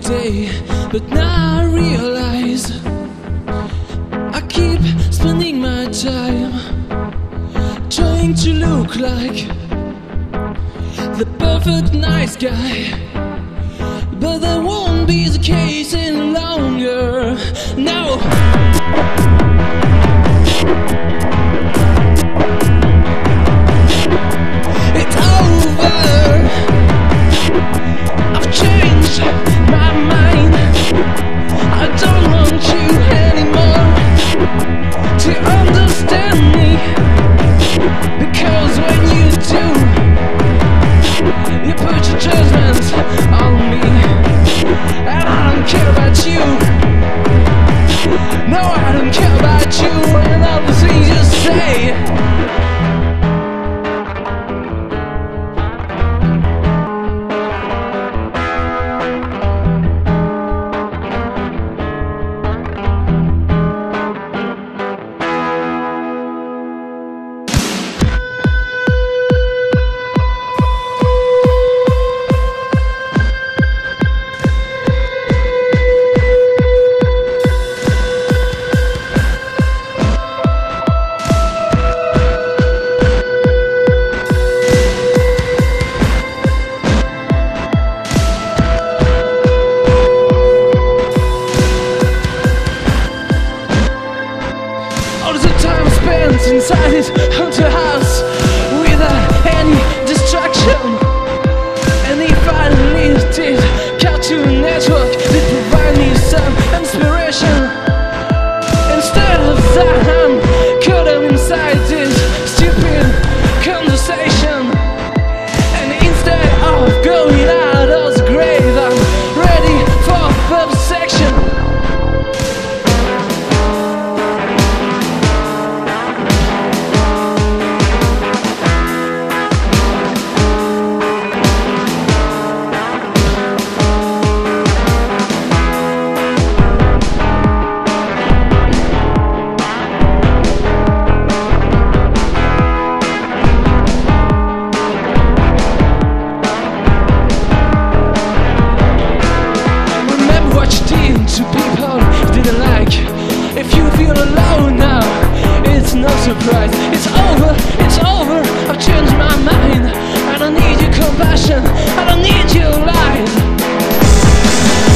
day, but now I realize I keep spending my time trying to look like the perfect nice guy, but that won't be the case any longer. No. It's over. I've changed my mind. I don't want you anymore to understand me, because when you do, you put your judgment on me, and I don't care about you. No, I don't care about you and all the things you say. Inside his haunted house without any distraction, and he finally did Cartoon Network did provide me some inspiration. Instead of that, I'm caught up inside this stupid conversation, and instead of going out of the grave, I'm ready for vivisection. To people you didn't like. If you feel alone now, it's no surprise. It's over, it's over. I've changed my mind. I don't need your compassion, I don't need your lies.